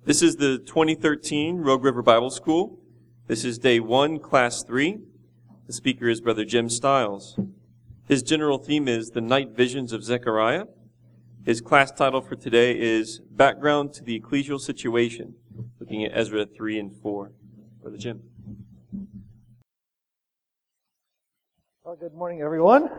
This is the 2013 Rogue River Bible School. This is day 1, class 3. The speaker is Brother Jim Stiles. His general theme is the night visions of Zechariah. His class title for today is Background to the Ecclesial Situation, looking at Ezra 3 and 4. Brother Jim. Well, good morning, everyone.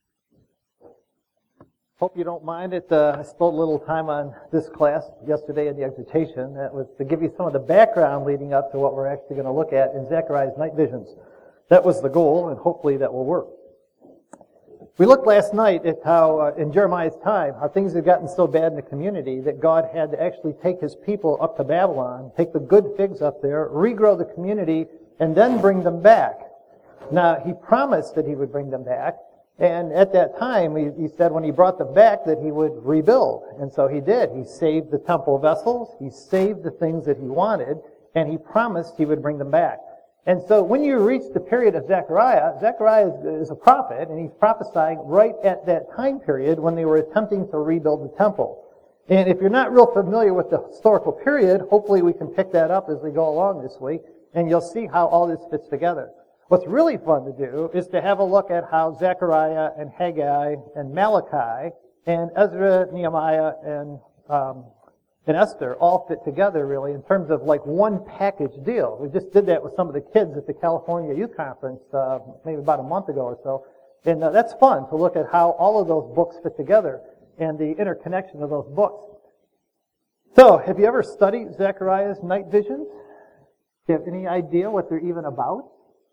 Hope you don't mind it. I spent a little time on this class yesterday in the exhortation. That was to give you some of the background leading up to what we're actually going to look at in Zechariah's night visions. That was the goal, and hopefully that will work. We looked last night at how, in Jeremiah's time, how things had gotten so bad in the community that God had to actually take his people up to Babylon, take the good figs up there, regrow the community, and then bring them back. Now, he promised that he would bring them back. And at that time, he said when he brought them back that he would rebuild. And so he did. He saved the temple vessels, he saved the things that he wanted, and he promised he would bring them back. And so when you reach the period of Zechariah, Zechariah is a prophet, and he's prophesying right at that time period when they were attempting to rebuild the temple. And if you're not real familiar with the historical period, hopefully we can pick that up as we go along this week, and you'll see how all this fits together. What's really fun to do is to have a look at how Zechariah and Haggai and Malachi and Ezra, Nehemiah, and Esther all fit together really in terms of like one package deal. We just did that with some of the kids at the California Youth Conference maybe about a month ago or so. And that's fun to look at how all of those books fit together and the interconnection of those books. So, have you ever studied Zechariah's night visions? Do you have any idea what they're even about?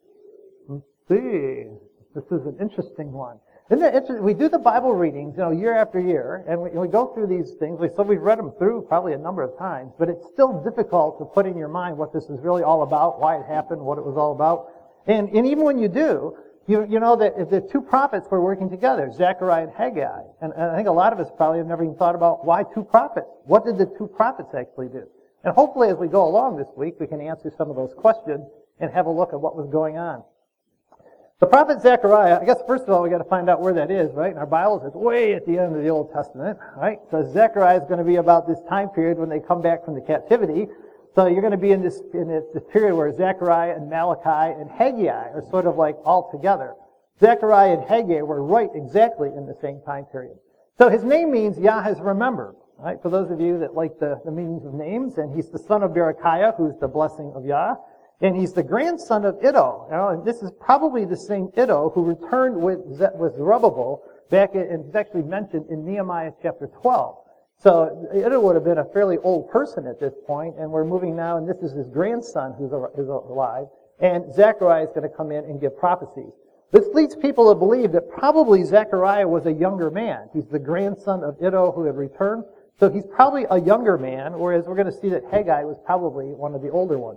See, this is an interesting one. Isn't it interesting? We do the Bible readings, year after year, and we go through these things. So we've read them through probably a number of times, but it's still difficult to put in your mind what this is really all about, why it happened, what it was all about. And even when you do, you know that the two prophets were working together, Zechariah and Haggai. And I think a lot of us probably have never even thought about why two prophets. What did the two prophets actually do? And hopefully as we go along this week, we can answer some of those questions and have a look at what was going on. The prophet Zechariah, I guess first of all we got to find out where that is, right? In our Bibles, it's way at the end of the Old Testament, right? So Zechariah is going to be about this time period when they come back from the captivity. So you're going to be in this period where Zechariah and Malachi and Haggai are sort of like all together. Zechariah and Haggai were right exactly in the same time period. So his name means Yah has remembered, right? For those of you that like the meanings of names, and he's the son of Berechiah, who's the blessing of Yah. And he's the grandson of Iddo. And this is probably the same Iddo who returned with Zerubbabel back and it's actually mentioned in Nehemiah chapter 12. So Iddo would have been a fairly old person at this point, and we're moving now, and this is his grandson who's alive. And Zechariah is going to come in and give prophecies. This leads people to believe that probably Zechariah was a younger man. He's the grandson of Iddo who had returned. So he's probably a younger man, whereas we're going to see that Haggai was probably one of the older ones.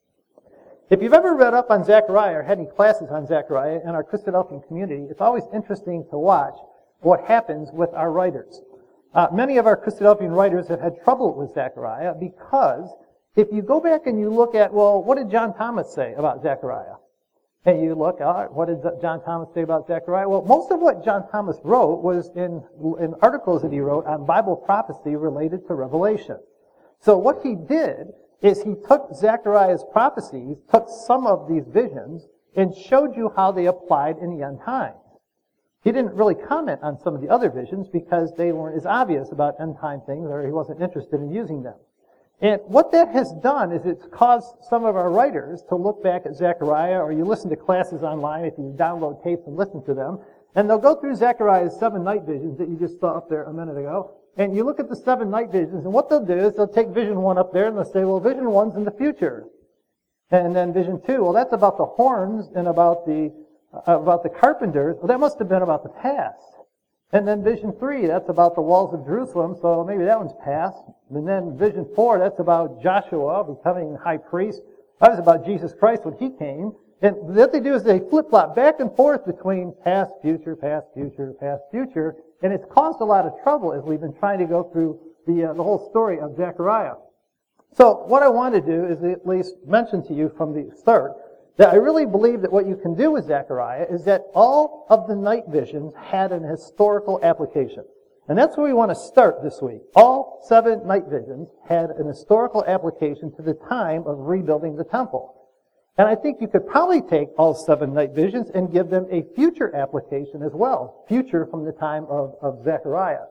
If you've ever read up on Zechariah or had any classes on Zechariah in our Christadelphian community, it's always interesting to watch what happens with our writers. Many of our Christadelphian writers have had trouble with Zechariah because if you go back and you look at, well, what did John Thomas say about Zechariah? And you look, what did John Thomas say about Zechariah? Well, most of what John Thomas wrote was in articles that he wrote on Bible prophecy related to Revelation. So what he did is he took Zechariah's prophecies, took some of these visions, and showed you how they applied in the end times. He didn't really comment on some of the other visions because they weren't as obvious about end time things, or he wasn't interested in using them. And what that has done is it's caused some of our writers to look back at Zechariah, or you listen to classes online if you download tapes and listen to them, and they'll go through Zechariah's 7 night visions that you just saw up there a minute ago, and you look at the 7 night visions, and what they'll do is they'll take vision 1 up there, and they'll say, well, vision 1's in the future. And then vision 2, well, that's about the horns and about the carpenters. Well, that must have been about the past. And then vision 3, that's about the walls of Jerusalem, so maybe that one's past. And then vision 4, that's about Joshua becoming high priest. That was about Jesus Christ when he came. And what they do is they flip-flop back and forth between past, future, past, future, past, future. And it's caused a lot of trouble as we've been trying to go through the whole story of Zechariah. So what I want to do is at least mention to you from the start that I really believe that what you can do with Zechariah is that all of the night visions had an historical application. And that's where we want to start this week. All 7 night visions had an historical application to the time of rebuilding the temple. And I think you could probably take all 7 night visions and give them a future application as well. Future from the time of Zechariah.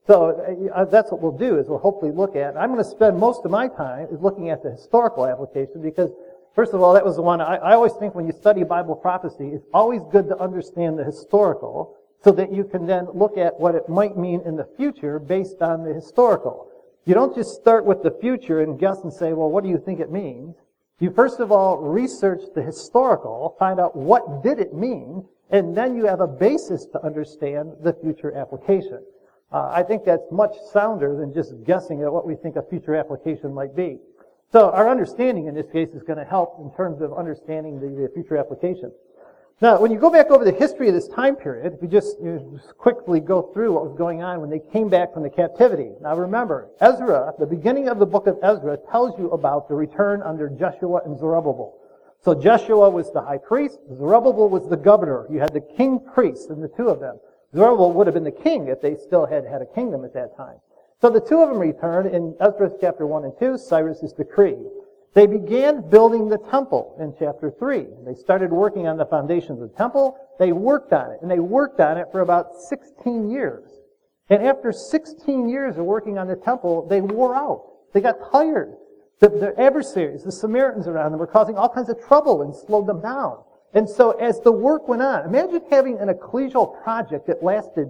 So that's what we'll do, is we'll hopefully look at, I'm going to spend most of my time is looking at the historical application because, first of all, that was the one, I always think when you study Bible prophecy, it's always good to understand the historical so that you can then look at what it might mean in the future based on the historical. You don't just start with the future and guess and say, well, what do you think it means? You first of all research the historical, find out what did it mean, and then you have a basis to understand the future application. I think that's much sounder than just guessing at what we think a future application might be. So our understanding in this case is going to help in terms of understanding the future application. Now, when you go back over the history of this time period, if you just quickly go through what was going on when they came back from the captivity. Now remember, Ezra, the beginning of the book of Ezra, tells you about the return under Jeshua and Zerubbabel. So Jeshua was the high priest, Zerubbabel was the governor. You had the king priest and the two of them. Zerubbabel would have been the king if they still had a kingdom at that time. So the two of them returned in Ezra chapter 1 and 2, Cyrus's decree. They began building the temple in chapter 3. They started working on the foundations of the temple. They worked on it, and they worked on it for about 16 years. And after 16 years of working on the temple, they wore out. They got tired. The adversaries, the Samaritans around them, were causing all kinds of trouble and slowed them down. And so as the work went on, imagine having an ecclesial project that lasted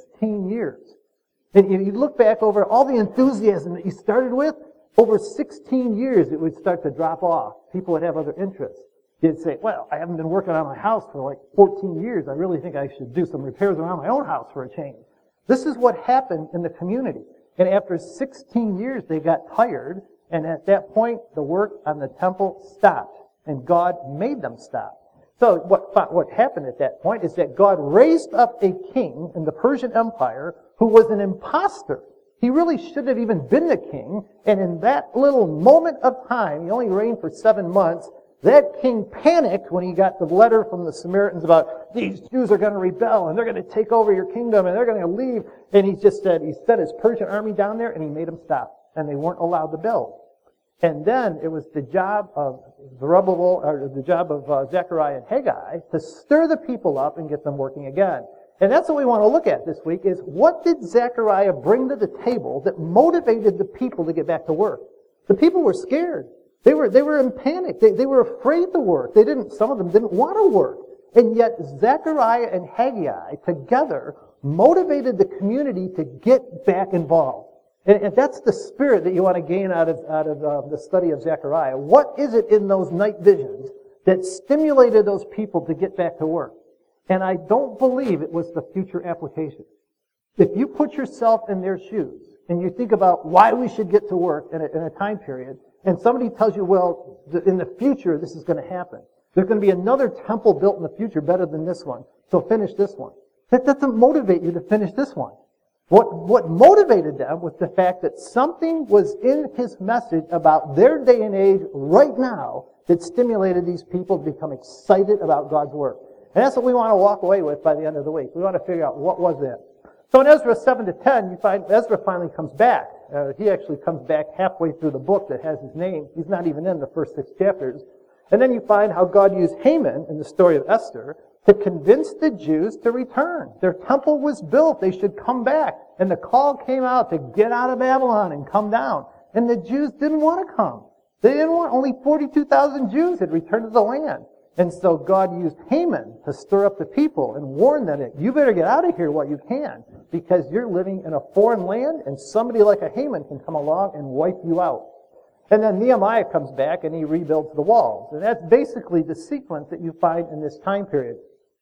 16 years. And you look back over all the enthusiasm that you started with, over 16 years it would start to drop off. People would have other interests. You'd say, well, I haven't been working on my house for like 14 years. I really think I should do some repairs around my own house for a change. This is what happened in the community. And after 16 years, they got tired. And at that point, the work on the temple stopped. And God made them stop. So what happened at that point is that God raised up a king in the Persian Empire who was an imposter. He really shouldn't have even been the king. And in that little moment of time, he only reigned for 7 months, that king panicked when he got the letter from the Samaritans about these Jews are going to rebel and they're going to take over your kingdom and they're going to leave. And he set his Persian army down there and he made them stop. And they weren't allowed to build. And then it was the job of Zerubbabel, or the job of Zechariah and Haggai to stir the people up and get them working again. And that's what we want to look at this week is what did Zechariah bring to the table that motivated the people to get back to work? The people were scared. They were in panic. They were afraid to work. Some of them didn't want to work. And yet Zechariah and Haggai together motivated the community to get back involved. And that's the spirit that you want to gain out of the study of Zechariah. What is it in those night visions that stimulated those people to get back to work? And I don't believe it was the future application. If you put yourself in their shoes and you think about why we should get to work in a time period, and somebody tells you, well, in the future this is going to happen. There's going to be another temple built in the future better than this one, so finish this one. That doesn't motivate you to finish this one. What motivated them was the fact that something was in his message about their day and age right now that stimulated these people to become excited about God's work. And that's what we want to walk away with by the end of the week. We want to figure out what was that. So in Ezra 7 to 10, you find Ezra finally comes back. He actually comes back halfway through the book that has his name. He's not even in the first 6 chapters. And then you find how God used Haman in the story of Esther to convince the Jews to return. Their temple was built. They should come back. And the call came out to get out of Babylon and come down. And the Jews didn't want to come. They didn't want, only 42,000 Jews had returned to the land. And so God used Haman to stir up the people and warn them that you better get out of here while you can because you're living in a foreign land and somebody like a Haman can come along and wipe you out. And then Nehemiah comes back and he rebuilds the walls. And that's basically the sequence that you find in this time period.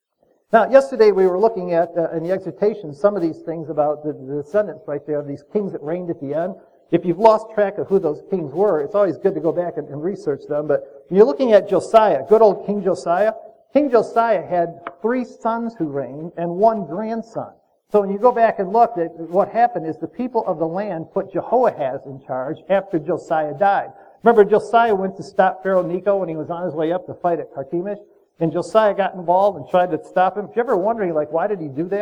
Now, yesterday we were looking at, in the exhortation, some of these things about the descendants right there, these kings that reigned at the end. If you've lost track of who those kings were, it's always good to go back and research them. But you're looking at Josiah, good old King Josiah. King Josiah had 3 sons who reigned and 1 grandson. So when you go back and look at what happened is the people of the land put Jehoahaz in charge after Josiah died. Remember, Josiah went to stop Pharaoh Necho when he was on his way up to fight at Carchemish? And Josiah got involved and tried to stop him. If you're ever wondering, why did he do that?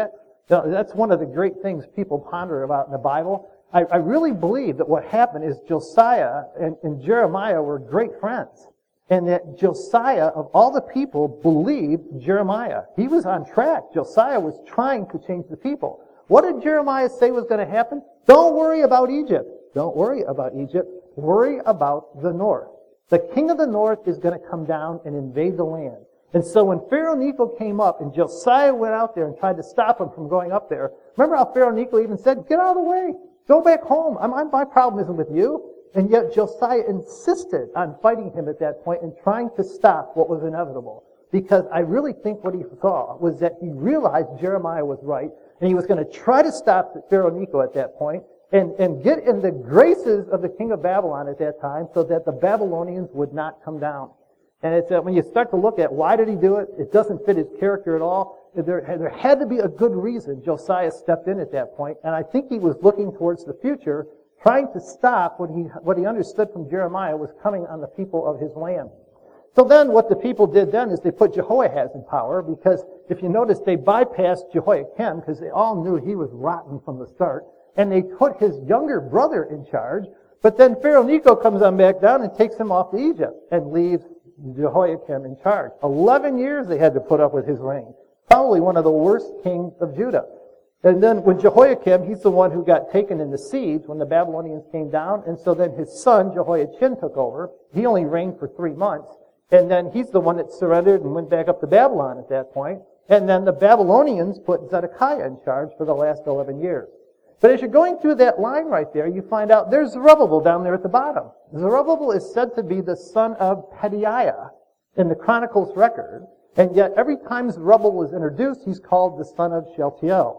That's one of the great things people ponder about in the Bible. I really believe that what happened is Josiah and Jeremiah were great friends. And that Josiah, of all the people, believed Jeremiah. He was on track. Josiah was trying to change the people. What did Jeremiah say was going to happen? Don't worry about Egypt. Don't worry about Egypt. Worry about the north. The king of the north is going to come down and invade the land. And so when Pharaoh Necho came up and Josiah went out there and tried to stop him from going up there, remember how Pharaoh Necho even said, get out of the way. Go back home. My problem isn't with you. And yet Josiah insisted on fighting him at that point and trying to stop what was inevitable. Because I really think what he saw was that he realized Jeremiah was right, and he was going to try to stop Pharaoh Necho at that point and get in the graces of the king of Babylon at that time so that the Babylonians would not come down. And it's when you start to look at why did he do it, it doesn't fit his character at all. There had to be a good reason Josiah stepped in at that point, and I think he was looking towards the future, trying to stop what he understood from Jeremiah was coming on the people of his land. So then what the people did then is they put Jehoahaz in power, because if you notice they bypassed Jehoiakim because they all knew he was rotten from the start, and they put his younger brother in charge, but then Pharaoh Necho comes on back down and takes him off to Egypt and leaves Jehoiakim in charge. 11 years they had to put up with his reign. Probably one of the worst kings of Judah. And then when Jehoiakim, he's the one who got taken in the siege when the Babylonians came down, and so then his son Jehoiachin took over. He only reigned for 3 months, and then he's the one that surrendered and went back up to Babylon at that point. And then the Babylonians put Zedekiah in charge for the last 11 years. But as you're going through that line right there, you find out there's Zerubbabel down there at the bottom. Zerubbabel is said to be the son of Pedaiah in the Chronicles record, and yet every time Zerubbabel is introduced, he's called the son of Shealtiel.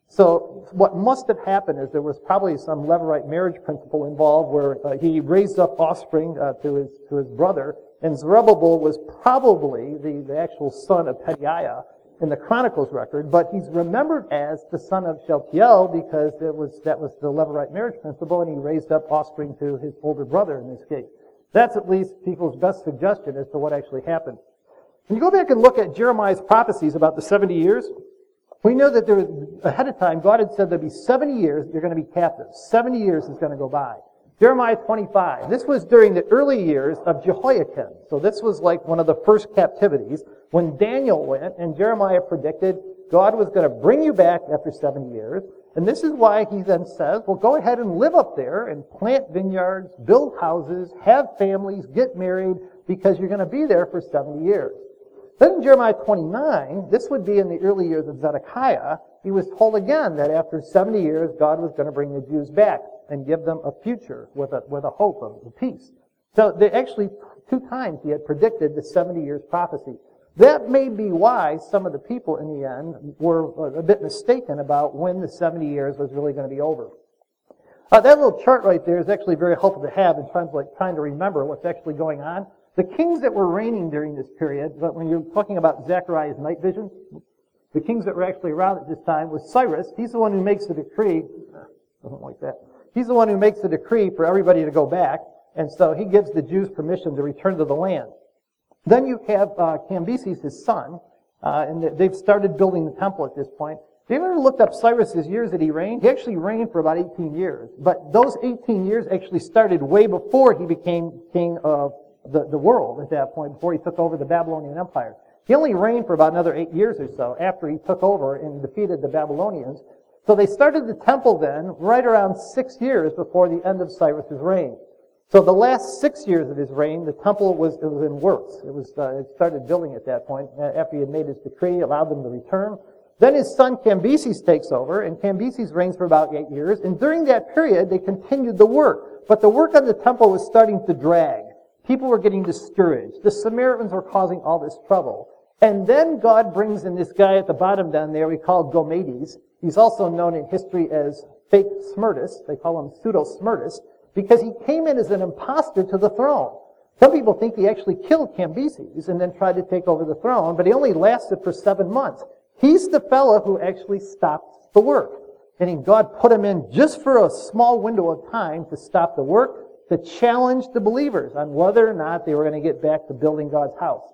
So what must have happened is there was probably some Levirate marriage principle involved where he raised up offspring to his brother, and Zerubbabel was probably the actual son of Pedaiah in the Chronicles record, but he's remembered as the son of Shealtiel because that was the Levirate marriage principle, and he raised up offspring to his older brother in this case. That's at least people's best suggestion as to what actually happened. When you go back and look at Jeremiah's prophecies about the 70 years, we know that there was, ahead of time, God had said there'd be 70 years you're going to be captive. 70 years is going to go by. Jeremiah 25. This was during the early years of Jehoiakim. So this was like one of the first captivities when Daniel went and Jeremiah predicted God was going to bring you back after 70 years. And this is why he then says, well, go ahead and live up there and plant vineyards, build houses, have families, get married, because you're going to be there for 70 years. Then in Jeremiah 29, this would be in the early years of Zedekiah, he was told again that after 70 years, God was going to bring the Jews back and give them a future with a hope of peace. So they actually, 2 times he had predicted the 70 years prophecy. That may be why some of the people in the end were a bit mistaken about when the 70 years was really going to be over. That little chart right there is actually very helpful to have in terms of trying to remember what's actually going on. The kings that were reigning during this period, but when you're talking about Zechariah's night visions, the kings that were actually around at this time was Cyrus. He's the one who makes the decree. Doesn't like that. He's the one who makes the decree for everybody to go back, and so he gives the Jews permission to return to the land. Then you have Cambyses, his son, and they've started building the temple at this point. Have you ever looked up Cyrus's years that he reigned? He actually reigned for about 18 years, but those 18 years actually started way before he became king of the world at that point, before he took over the Babylonian Empire. He only reigned for about another 8 years or so after he took over and defeated the Babylonians. So they started the temple then right around 6 years before the end of Cyrus's reign. So the last 6 years of his reign, the temple was in works. It started building at that point after he had made his decree, allowed them to return. Then his son Cambyses takes over, and Cambyses reigns for about 8 years. And during that period, they continued the work. But the work on the temple was starting to drag. People were getting discouraged. The Samaritans were causing all this trouble. And then God brings in this guy at the bottom down there we call Gomedes. He's also known in history as fake Smyrtus. They call him pseudo-Smyrtus because he came in as an imposter to the throne. Some people think he actually killed Cambyses and then tried to take over the throne, but he only lasted for 7 months. He's the fellow who actually stopped the work. And God put him in just for a small window of time to stop the work, to challenge the believers on whether or not they were going to get back to building God's house.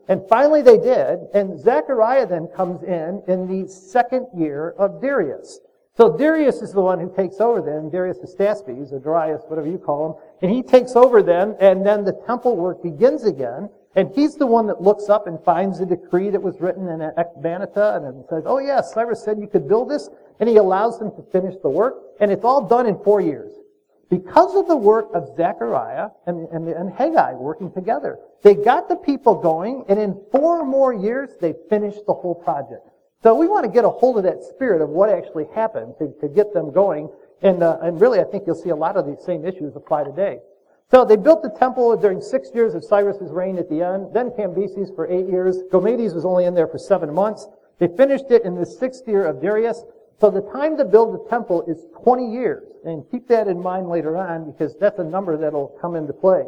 And finally they did, and Zechariah then comes in the second year of Darius. So Darius is the one who takes over then, Darius Astaspes, or Darius, whatever you call him, and he takes over then, and then the temple work begins again, and he's the one that looks up and finds the decree that was written in Ecbatana, and then says, oh yes, Cyrus said you could build this, and he allows them to finish the work, and it's all done in 4 years. Because of the work of Zechariah and Haggai working together. They got the people going, and in 4 more years, they finished the whole project. So we want to get a hold of that spirit of what actually happened to get them going. And really, I think you'll see a lot of these same issues apply today. So they built the temple during 6 years of Cyrus's reign at the end. Then Cambyses for 8 years. Gomades was only in there for 7 months. They finished it in the 6th year of Darius. So the time to build the temple is 20 years. And keep that in mind later on, because that's a number that'll come into play.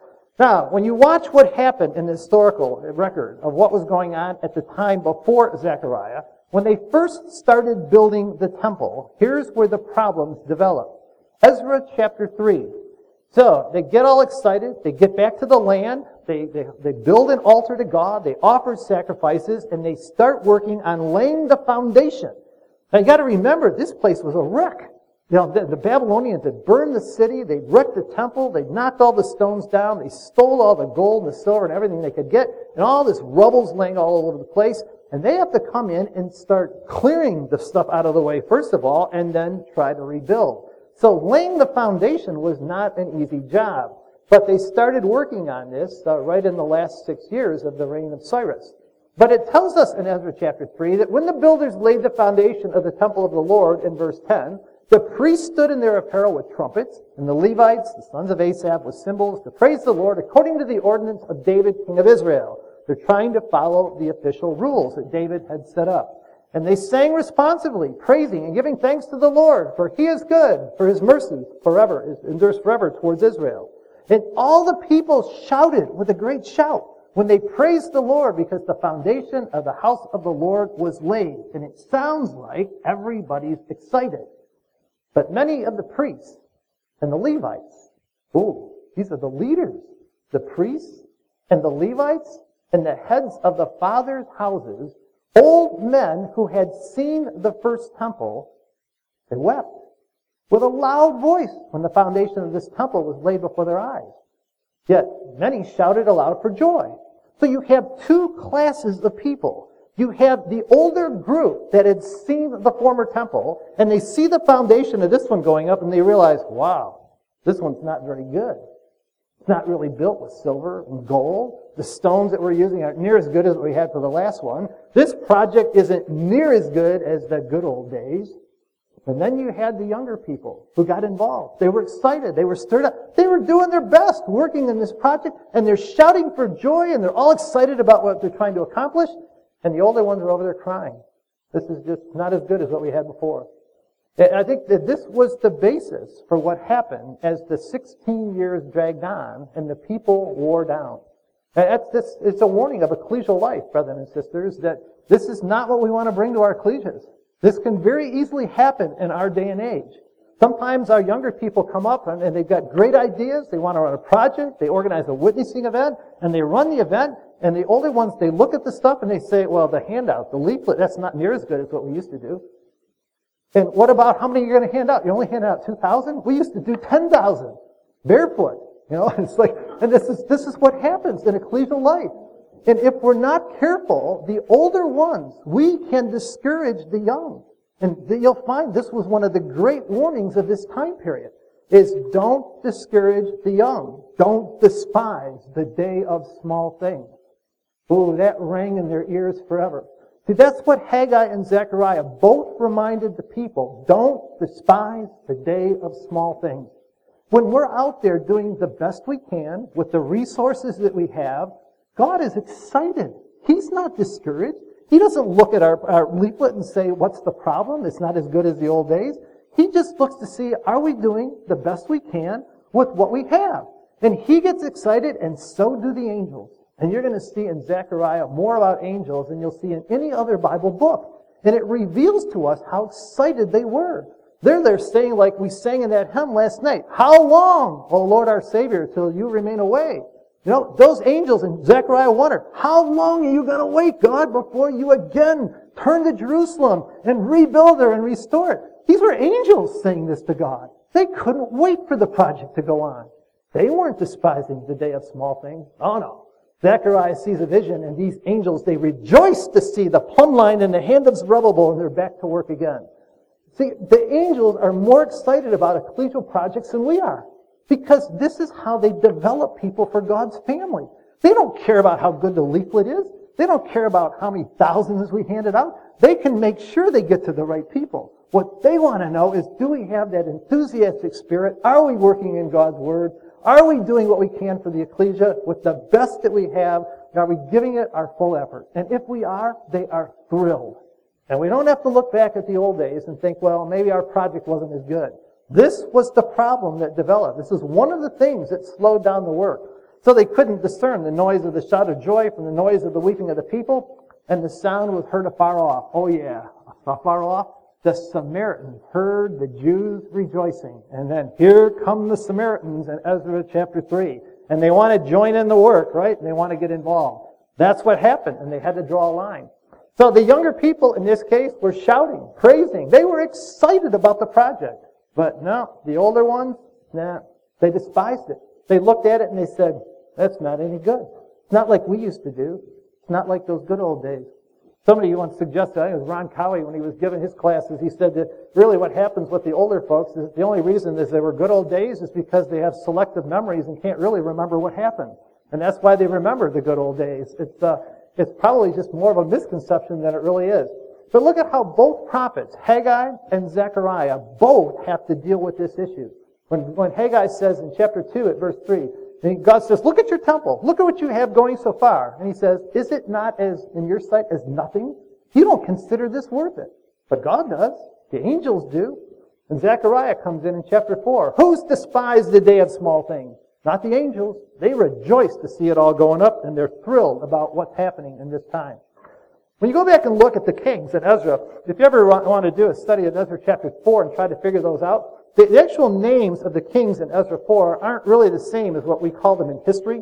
Now, when you watch what happened in the historical record of what was going on at the time before Zechariah, when they first started building the temple, here's where the problems developed. Ezra chapter 3. So, they get all excited, they get back to the land, they build an altar to God, they offer sacrifices, and they start working on laying the foundation. Now you got to remember, this place was a wreck. You know, the Babylonians had burned the city, they wrecked the temple, they knocked all the stones down, they stole all the gold and the silver and everything they could get, and all this rubble's laying all over the place, and they have to come in and start clearing the stuff out of the way, first of all, and then try to rebuild. So laying the foundation was not an easy job, but they started working on this right in the last 6 years of the reign of Cyrus. But it tells us in Ezra chapter 3 that when the builders laid the foundation of the temple of the Lord in verse 10, the priests stood in their apparel with trumpets, and the Levites, the sons of Asaph, with cymbals to praise the Lord according to the ordinance of David, king of Israel. They're trying to follow the official rules that David had set up. And they sang responsively, praising and giving thanks to the Lord, for he is good, for his mercy forever endures forever towards Israel. And all the people shouted with a great shout when they praised the Lord, because the foundation of the house of the Lord was laid. And it sounds like everybody's excited. But many of the priests and the Levites, these are the leaders, the priests and the Levites and the heads of the fathers' houses, old men who had seen the first temple, they wept with a loud voice when the foundation of this temple was laid before their eyes. Yet many shouted aloud for joy. So you have 2 classes of people. You have the older group that had seen the former temple, and they see the foundation of this one going up, and they realize, wow, this one's not very good. It's not really built with silver and gold. The stones that we're using aren't near as good as what we had for the last one. This project isn't near as good as the good old days. And then you had the younger people who got involved. They were excited. They were stirred up. They were doing their best working in this project, and they're shouting for joy, and they're all excited about what they're trying to accomplish. And the older ones are over there crying. This is just not as good as what we had before. And I think that this was the basis for what happened as the 16 years dragged on and the people wore down. And it's a warning of ecclesial life, brothers and sisters, that this is not what we want to bring to our ecclesias. This can very easily happen in our day and age. Sometimes our younger people come up and they've got great ideas. They want to run a project. They organize a witnessing event, and they run the event. And the older ones, they look at the stuff and they say, well, the handout, the leaflet, that's not near as good as what we used to do. And what about how many you're going to hand out? You only hand out 2,000? We used to do 10,000. Barefoot. You know, it's like, and this is what happens in ecclesial life. And if we're not careful, the older ones, we can discourage the young. And you'll find this was one of the great warnings of this time period, is don't discourage the young. Don't despise the day of small things. Oh, that rang in their ears forever. See, that's what Haggai and Zechariah both reminded the people. Don't despise the day of small things. When we're out there doing the best we can with the resources that we have, God is excited. He's not discouraged. He doesn't look at our leaflet and say, what's the problem? It's not as good as the old days. He just looks to see, are we doing the best we can with what we have? And he gets excited, and so do the angels. And you're going to see in Zechariah more about angels than you'll see in any other Bible book. And it reveals to us how excited they were. They're there saying, like we sang in that hymn last night, how long, O Lord our Savior, till you remain away? You know, those angels in Zechariah wonder, how long are you going to wait, God, before you again turn to Jerusalem and rebuild her and restore it? These were angels saying this to God. They couldn't wait for the project to go on. They weren't despising the day of small things. Oh no. Zechariah sees a vision, and these angels, they rejoice to see the plumb line in the hand of Zerubbabel, and they're back to work again. See, the angels are more excited about ecclesial projects than we are, because this is how they develop people for God's family. They don't care about how good the leaflet is. They don't care about how many thousands we handed out. They can make sure they get to the right people. What they want to know is, do we have that enthusiastic spirit? Are we working in God's Word? Are we doing what we can for the ecclesia with the best that we have? Are we giving it our full effort? And if we are, they are thrilled. And we don't have to look back at the old days and think, well, maybe our project wasn't as good. This was the problem that developed. This is one of the things that slowed down the work. So they couldn't discern the noise of the shout of joy from the noise of the weeping of the people, and the sound was heard afar off. Oh yeah, afar off. The Samaritans heard the Jews rejoicing. And then here come the Samaritans in Ezra chapter 3. And they want to join in the work, right? And they want to get involved. That's what happened, and they had to draw a line. So the younger people in this case were shouting, praising. They were excited about the project. But no, the older ones, they despised it. They looked at it and they said, that's not any good. It's not like we used to do. It's not like those good old days. Somebody once suggested, I think it was Ron Cowie, when he was giving his classes, he said that really what happens with the older folks is the only reason is they were good old days is because they have selective memories and can't really remember what happened. And that's why they remember the good old days. It's probably just more of a misconception than it really is. But look at how both prophets, Haggai and Zechariah, both have to deal with this issue. When Haggai says in chapter 2 at verse 3, and God says, look at your temple. Look at what you have going so far. And he says, is it not as, in your sight, as nothing? You don't consider this worth it. But God does. The angels do. And Zechariah comes in chapter 4. Who's despised the day of small things? Not the angels. They rejoice to see it all going up, and they're thrilled about what's happening in this time. When you go back and look at the kings in Ezra, if you ever want to do a study of Ezra chapter 4 and try to figure those out, the actual names of the kings in Ezra 4 aren't really the same as what we call them in history.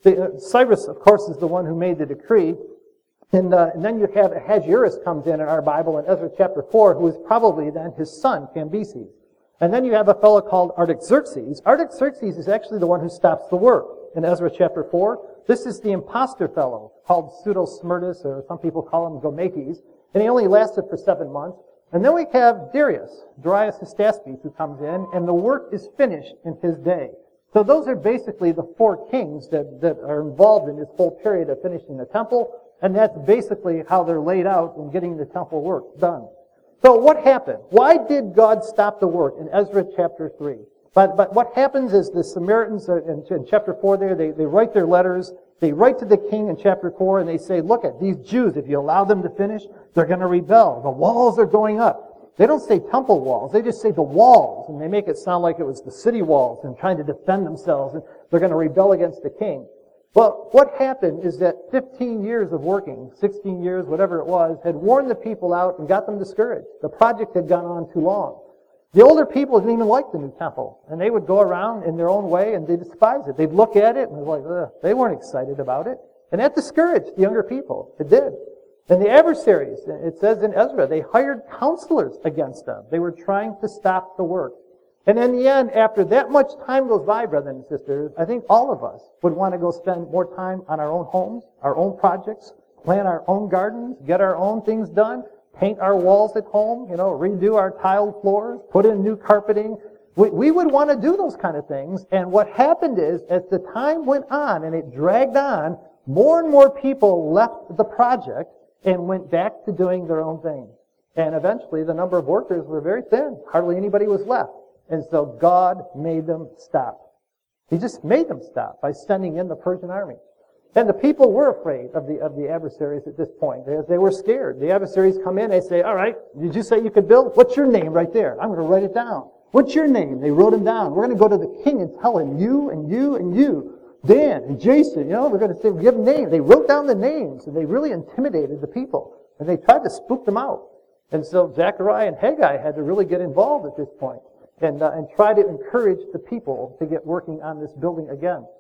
Cyrus, of course, is the one who made the decree. And then you have Ahasuerus comes in our Bible in Ezra chapter 4, who is probably then his son, Cambyses. And then you have a fellow called Artaxerxes. Artaxerxes is actually the one who stops the work in Ezra chapter 4. This is the imposter fellow called Pseudo-Smyrtus, or some people call him Gometes. And he only lasted for 7 months. And then we have Darius Hystaspes, who comes in, and the work is finished in his day. So those are basically the 4 kings that are involved in this whole period of finishing the temple, and that's basically how they're laid out in getting the temple work done. So what happened? Why did God stop the work in Ezra chapter 3? But what happens is the Samaritans in chapter 4 there, they write their letters. They write to the king in chapter 4 and they say, look at these Jews, if you allow them to finish, they're going to rebel. The walls are going up. They don't say temple walls. They just say the walls. And they make it sound like it was the city walls and trying to defend themselves. And they're going to rebel against the king. Well, what happened is that 15 years of working, 16 years, whatever it was, had worn the people out and got them discouraged. The project had gone on too long. The older people didn't even like the new temple. And they would go around in their own way and they despised it. They'd look at it and like, ugh. They weren't excited about it. And that discouraged the younger people. It did. And the adversaries, it says in Ezra, they hired counselors against them. They were trying to stop the work. And in the end, after that much time goes by, brothers and sisters, I think all of us would want to go spend more time on our own homes, our own projects, plant our own gardens, get our own things done, paint our walls at home, redo our tiled floors, put in new carpeting. We would want to do those kind of things. And what happened is, as the time went on and it dragged on, more and more people left the project and went back to doing their own thing. And eventually the number of workers were very thin. Hardly anybody was left. And so God made them stop. He just made them stop by sending in the Persian army. And the people were afraid of the adversaries at this point. They were scared. The adversaries come in, they say, all right, did you say you could build? What's your name right there? I'm going to write it down. What's your name? They wrote him down. We're going to go to the king and tell him, you and you and you, Dan and Jason, we're going to say, give them names. They wrote down the names and they really intimidated the people. And they tried to spook them out. And so Zechariah and Haggai had to really get involved at this point and try to encourage the people to get working on this building again.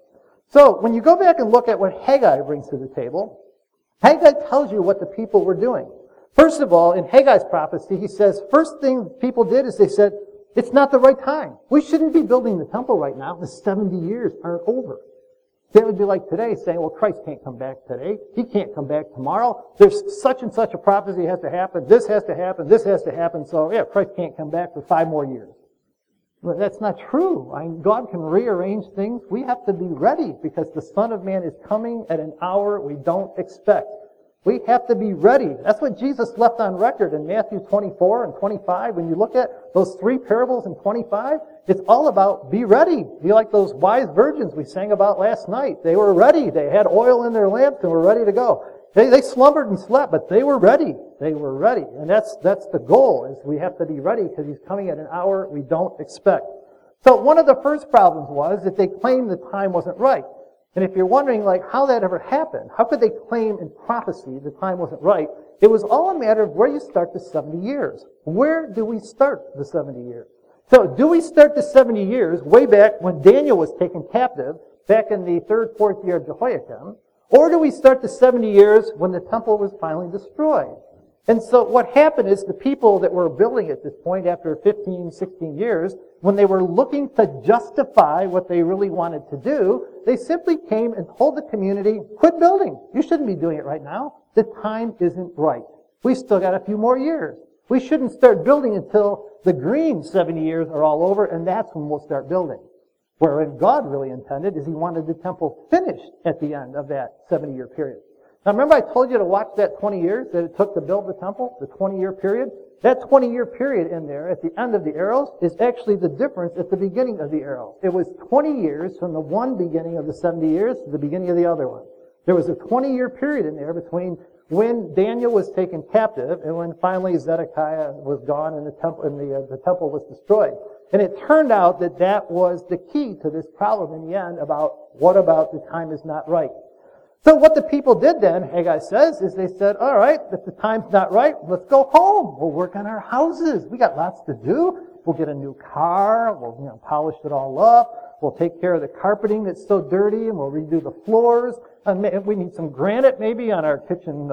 So when you go back and look at what Haggai brings to the table, Haggai tells you what the people were doing. First of all, in Haggai's prophecy, he says, first thing people did is they said, it's not the right time. We shouldn't be building the temple right now. The 70 years aren't over. That would be like today saying, well, Christ can't come back today. He can't come back tomorrow. There's such and such a prophecy has to happen. This has to happen. This has to happen. So, yeah, Christ can't come back for 5 more years. Well, that's not true. God can rearrange things. We have to be ready because the Son of Man is coming at an hour we don't expect. We have to be ready. That's what Jesus left on record in Matthew 24 and 25. When you look at those 3 parables in 25, it's all about be ready. Be like those wise virgins we sang about last night. They were ready. They had oil in their lamps and were ready to go. They slumbered and slept, but they were ready. They were ready. And that's the goal, is we have to be ready because he's coming at an hour we don't expect. So one of the first problems was that they claimed the time wasn't right. And if you're wondering, like, how that ever happened, how could they claim in prophecy the time wasn't right? It was all a matter of where you start the 70 years. Where do we start the 70 years? So do we start the 70 years way back when Daniel was taken captive, back in the 3rd, 4th year of Jehoiakim? Or do we start the 70 years when the temple was finally destroyed? And so what happened is the people that were building at this point after 15, 16 years, when they were looking to justify what they really wanted to do, they simply came and told the community, quit building. You shouldn't be doing it right now. The time isn't right. We still got a few more years. We shouldn't start building until the green 70 years are all over, and that's when we'll start building. Wherein God really intended is he wanted the temple finished at the end of that 70-year period. Now remember I told you to watch that 20 years that it took to build the temple, the 20-year period? That 20-year period in there at the end of the arrows is actually the difference at the beginning of the arrows. It was 20 years from the one beginning of the 70 years to the beginning of the other one. There was a 20-year period in there between when Daniel was taken captive and when finally Zedekiah was gone and the temple was destroyed. And it turned out that that was the key to this problem in the end about what about the time is not right. So what the people did then, Haggai says, is they said, all right, if the time's not right, let's go home. We'll work on our houses. We got lots to do. We'll get a new car. We'll polish it all up. We'll take care of the carpeting that's so dirty, and we'll redo the floors. And we need some granite maybe on our kitchen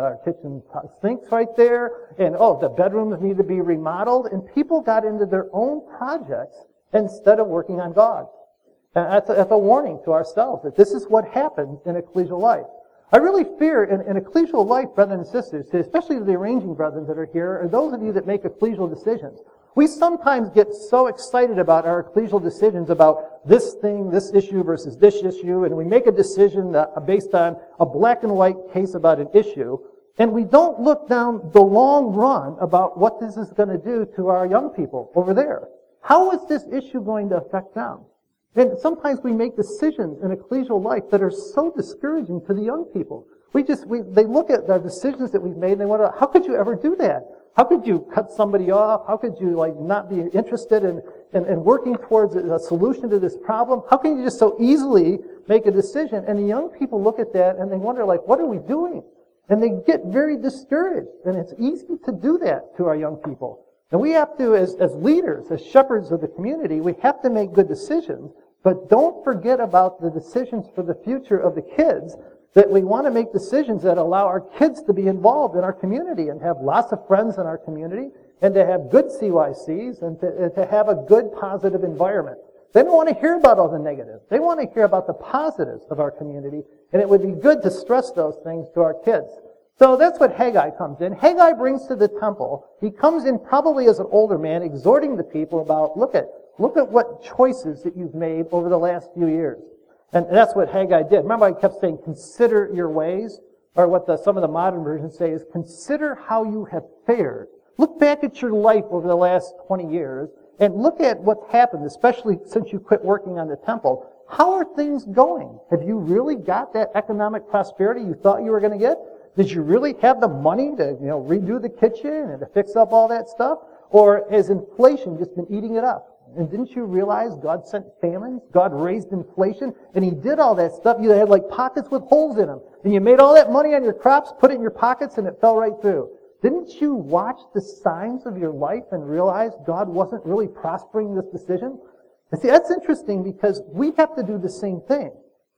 sinks right there. And the bedrooms need to be remodeled. And people got into their own projects instead of working on God. And that's a warning to ourselves that this is what happens in ecclesial life. I really fear in ecclesial life, brothers and sisters, especially the arranging brethren that are here, or those of you that make ecclesial decisions, we sometimes get so excited about our ecclesial decisions about this thing, this issue versus this issue, and we make a decision based on a black and white case about an issue, and we don't look down the long run about what this is going to do to our young people over there. How is this issue going to affect them? And sometimes we make decisions in ecclesial life that are so discouraging to the young people. They look at the decisions that we've made and they wonder, how could you ever do that? How could you cut somebody off? How could you not be interested in working towards a solution to this problem? How can you just so easily make a decision? And the young people look at that and they wonder, what are we doing? And they get very discouraged. And it's easy to do that to our young people. And we have to, as leaders, as shepherds of the community, we have to make good decisions. But don't forget about the decisions for the future of the kids, that we want to make decisions that allow our kids to be involved in our community and have lots of friends in our community and to have good CYCs and to have a good positive environment. They don't want to hear about all the negatives. They want to hear about the positives of our community, and it would be good to stress those things to our kids. So that's what Haggai comes in. Haggai brings to the temple. He comes in probably as an older man, exhorting the people about, look at what choices that you've made over the last few years. And that's what Haggai did. Remember I kept saying, consider your ways? Or what some of the modern versions say is, consider how you have fared. Look back at your life over the last 20 years and look at what's happened, especially since you quit working on the temple. How are things going? Have you really got that economic prosperity you thought you were going to get? Did you really have the money to redo the kitchen and to fix up all that stuff? Or has inflation just been eating it up? And didn't you realize God sent famines? God raised inflation, and He did all that stuff. You had pockets with holes in them. And you made all that money on your crops, put it in your pockets, and it fell right through. Didn't you watch the signs of your life and realize God wasn't really prospering this decision? And see, that's interesting because we have to do the same thing.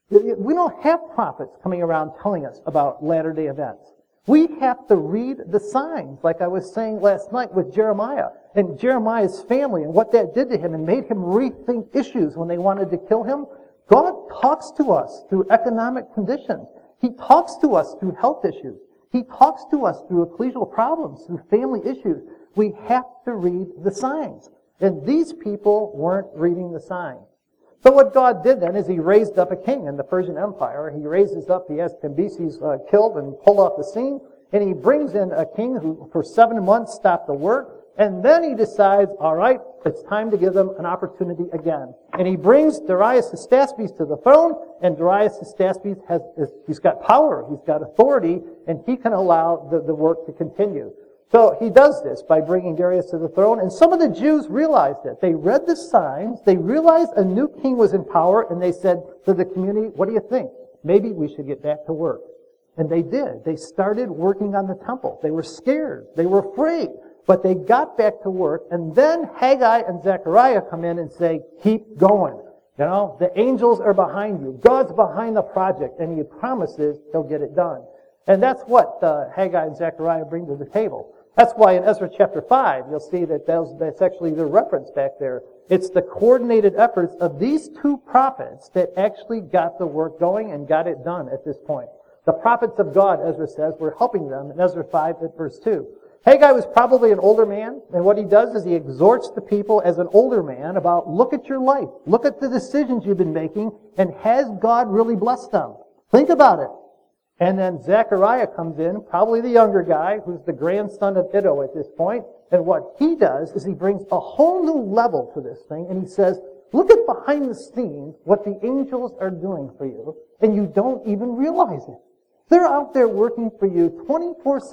We don't have prophets coming around telling us about latter-day events. We have to read the signs, like I was saying last night with Jeremiah and Jeremiah's family and what that did to him and made him rethink issues when they wanted to kill him. God talks to us through economic conditions. He talks to us through health issues. He talks to us through ecclesial problems, through family issues. We have to read the signs. And these people weren't reading the signs. So what God did then is he raised up a king in the Persian Empire. He raises up, he has Cambyses killed and pulled off the scene, and he brings in a king who for 7 months stopped the work, and then he decides, all right, it's time to give them an opportunity again. And he brings Darius Hystaspes to the throne, and Darius Hystaspes he's got power, he's got authority, and he can allow the work to continue. So he does this by bringing Darius to the throne, and some of the Jews realized it. They read the signs, they realized a new king was in power, and they said to the community, what do you think? Maybe we should get back to work. And they did. They started working on the temple. They were scared. They were afraid. But they got back to work, and then Haggai and Zechariah come in and say, keep going. You know, the angels are behind you. God's behind the project, and he promises he'll get it done. And that's what Haggai and Zechariah bring to the table. That's why in Ezra chapter 5, you'll see that that's actually the reference back there. It's the coordinated efforts of these two prophets that actually got the work going and got it done at this point. The prophets of God, Ezra says, were helping them in Ezra 5 at verse 2. Haggai was probably an older man, and what he does is he exhorts the people as an older man about, look at your life, look at the decisions you've been making, and has God really blessed them? Think about it. And then Zechariah comes in, probably the younger guy, who's the grandson of Iddo at this point. And what he does is he brings a whole new level to this thing, and he says, look at behind the scenes what the angels are doing for you, and you don't even realize it. They're out there working for you 24/7,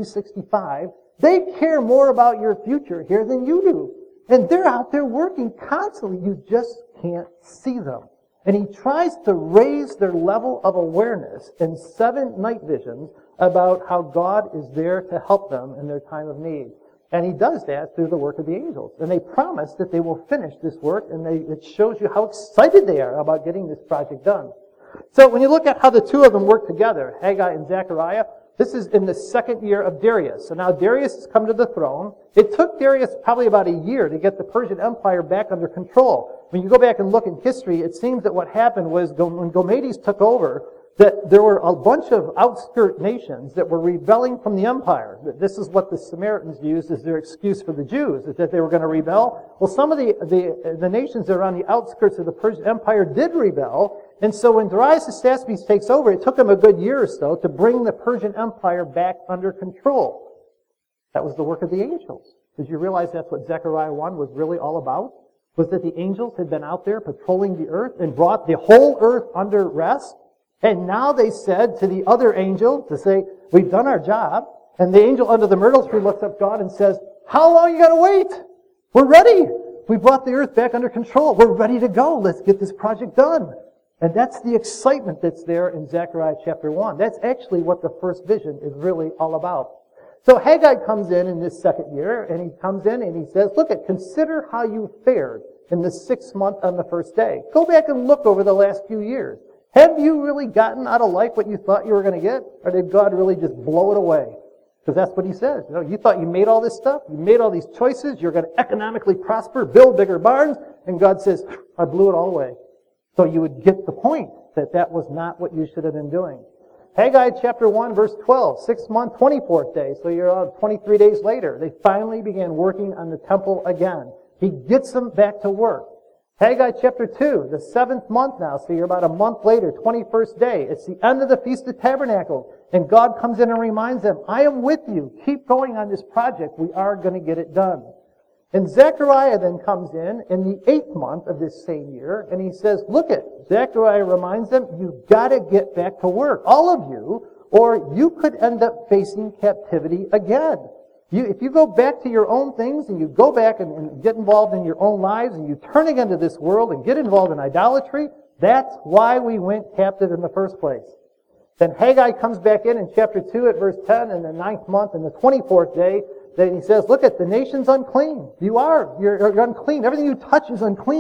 365. They care more about your future here than you do. And they're out there working constantly. You just can't see them. And he tries to raise their level of awareness in 7 night visions about how God is there to help them in their time of need. And he does that through the work of the angels. And they promise that they will finish this work, and it shows you how excited they are about getting this project done. So when you look at how the two of them work together, Haggai and Zechariah, this is in the 2nd year of Darius. So now Darius has come to the throne. It took Darius probably about a year to get the Persian Empire back under control. When you go back and look in history, it seems that what happened was when Gomedes took over, that there were a bunch of outskirt nations that were rebelling from the empire. This is what the Samaritans used as their excuse for the Jews, is that they were going to rebel. Well, some of the nations that are on the outskirts of the Persian Empire did rebel, and so when Darius Hystaspes takes over, it took him a good year or so to bring the Persian Empire back under control. That was the work of the angels. Did you realize that's what Zechariah 1 was really all about? Was that the angels had been out there patrolling the earth and brought the whole earth under rest? And now they said to the other angel to say, we've done our job. And the angel under the myrtle tree looks up God and says, how long you got to wait? We're ready. We brought the earth back under control. We're ready to go. Let's get this project done. And that's the excitement that's there in Zechariah chapter 1. That's actually what the first vision is really all about. So Haggai comes in this 2nd year, and he comes in and he says, look, consider how you fared in the 6th month on the 1st day. Go back and look over the last few years. Have you really gotten out of life what you thought you were going to get? Or did God really just blow it away? Because that's what he says. You know, you thought you made all this stuff, you made all these choices, you're going to economically prosper, build bigger barns, and God says, I blew it all away. So you would get the point that that was not what you should have been doing. Haggai chapter 1 verse 12, 6th month, 24th day. So you're 23 days later. They finally began working on the temple again. He gets them back to work. Haggai chapter 2, the 7th month now, so you're about a month later, 21st day. It's the end of the Feast of Tabernacles, and God comes in and reminds them, I am with you. Keep going on this project. We are going to get it done. And Zechariah then comes in the 8th month of this same year, and he says, look it, Zechariah reminds them, you've got to get back to work, all of you, or you could end up facing captivity again. If you go back to your own things and you go back and get involved in your own lives and you turn again to this world and get involved in idolatry, that's why we went captive in the first place. Then Haggai comes back in chapter 2 at verse 10 in the 9th month and the 24th day. Then he says, look at the nation's unclean. You're unclean. Everything you touch is unclean.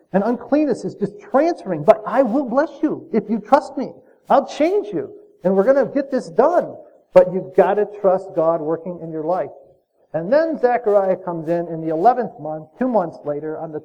And uncleanness is just transferring. But I will bless you if you trust me. I'll change you. And we're going to get this done. But you've got to trust God working in your life. And then Zechariah comes in the 11th month, 2 months later, on the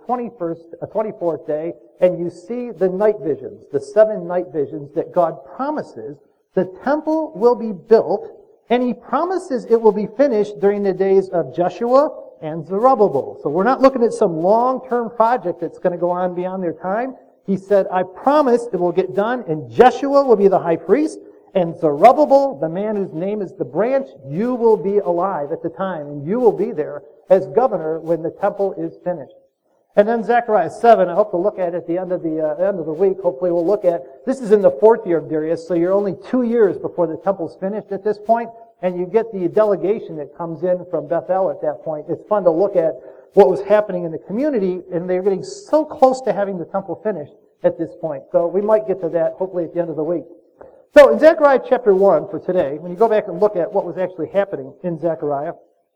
24th day, and you see the night visions, the 7 night visions that God promises. The temple will be built, and He promises it will be finished during the days of Joshua and Zerubbabel. So we're not looking at some long-term project that's going to go on beyond their time. He said, I promise it will get done, and Joshua will be the high priest, and Zerubbabel, the man whose name is the branch, you will be alive at the time, and you will be there as governor when the temple is finished. And then Zechariah 7, I hope to look at at the end of the week. Hopefully we'll look at, this is in the 4th year of Darius, so you're only 2 years before the temple's finished at this point, and you get the delegation that comes in from Bethel at that point. It's fun to look at what was happening in the community, and they're getting so close to having the temple finished at this point. So we might get to that hopefully at the end of the week. So in Zechariah chapter 1 for today, when you go back and look at what was actually happening in Zechariah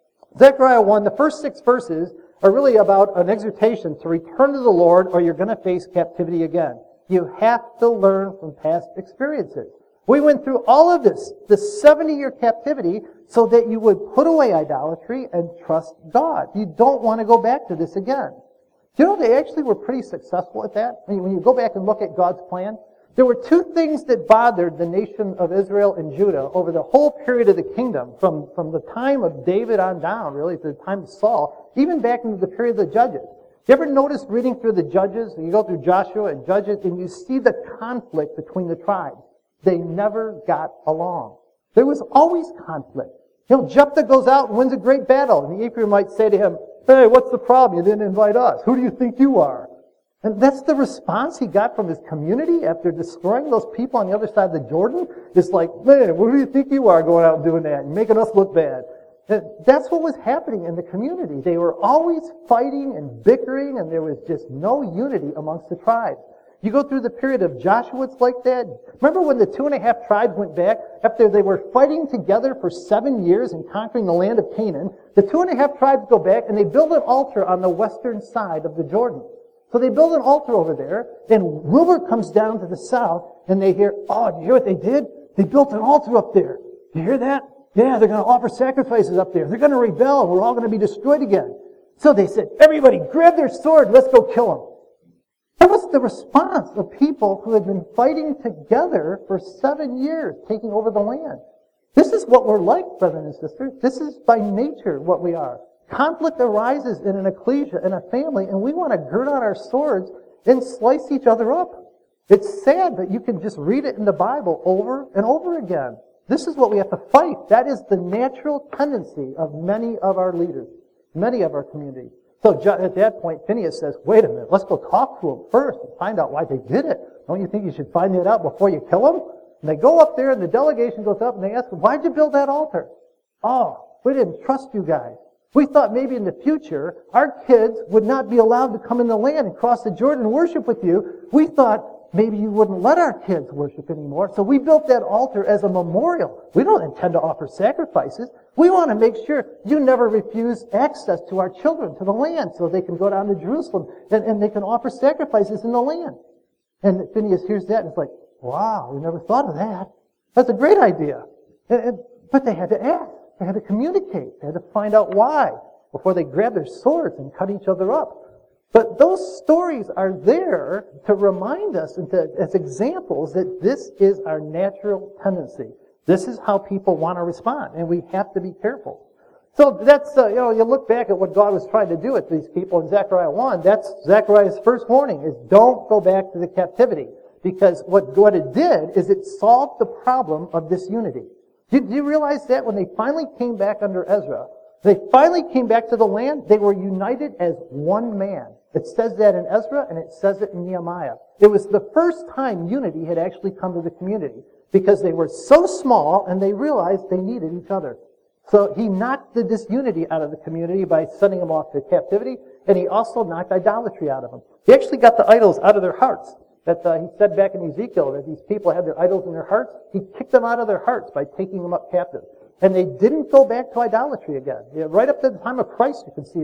1, the first 6 verses are really about an exhortation to return to the Lord or you're going to face captivity again. You have to learn from past experiences. We went through all of this, the 70-year captivity, so that you would put away idolatry and trust God. You don't want to go back to this again. You know, they actually were pretty successful at that. When you go back and look at God's plan, there were 2 things that bothered the nation of Israel and Judah over the whole period of the kingdom, from the time of David on down, really, to the time of Saul, even back into the period of the Judges. You ever notice reading through the Judges, and you go through Joshua and Judges, and you see the conflict between the tribes? They never got along. There was always conflict. You know, Jephthah goes out and wins a great battle, and the Ephraimites say to him, hey, what's the problem? You didn't invite us. Who do you think you are? And that's the response he got from his community after destroying those people on the other side of the Jordan. It's like, man, who do you think you are going out and doing that and making us look bad? And that's what was happening in the community. They were always fighting and bickering, and there was just no unity amongst the tribes. You go through the period of Joshua, it's like that. Remember when the 2.5 tribes went back after they were fighting together for 7 years and conquering the land of Canaan? The 2.5 tribes go back and they build an altar on the western side of the Jordan. So they build an altar over there, and rumor comes down to the south, and they hear, oh, do you hear what they did? They built an altar up there. Do you hear that? Yeah, they're going to offer sacrifices up there. They're going to rebel, and we're all going to be destroyed again. So they said, everybody grab their sword, let's go kill them. That was the response of people who had been fighting together for 7 years, taking over the land. This is what we're like, brothers and sisters. This is by nature what we are. Conflict arises in an ecclesia, in a family, and we want to gird on our swords and slice each other up. It's sad that you can just read it in the Bible over and over again. This is what we have to fight. That is the natural tendency of many of our leaders, many of our communities. So at that point, Phineas says, wait a minute, let's go talk to them first and find out why they did it. Don't you think you should find that out before you kill them? And they go up there, and the delegation goes up, and they ask them, why'd you build that altar? Oh, we didn't trust you guys. We thought maybe in the future, our kids would not be allowed to come in the land and cross the Jordan and worship with you. We thought maybe you wouldn't let our kids worship anymore. So we built that altar as a memorial. We don't intend to offer sacrifices. We want to make sure you never refuse access to our children, to the land, so they can go down to Jerusalem and they can offer sacrifices in the land. And Phineas hears that and it's like, wow, we never thought of that. That's a great idea. But they had to ask. They had to communicate. They had to find out why before they grabbed their swords and cut each other up. But those stories are there to remind us and as examples that this is our natural tendency. This is how people want to respond, and we have to be careful. So that's, you look back at what God was trying to do with these people in Zechariah 1. That's Zechariah's first warning, is don't go back to the captivity. Because what it did is it solved the problem of disunity. Do you realize that when they finally came back under Ezra, they finally came back to the land, they were united as one man. It says that in Ezra, and it says it in Nehemiah. It was the first time unity had actually come to the community, because they were so small and they realized they needed each other. So he knocked the disunity out of the community by sending them off to captivity, and he also knocked idolatry out of them. He actually got the idols out of their hearts. That he said back in Ezekiel that these people had their idols in their hearts. He kicked them out of their hearts by taking them up captive. And they didn't go back to idolatry again. Right up to the time of Christ, you can see that.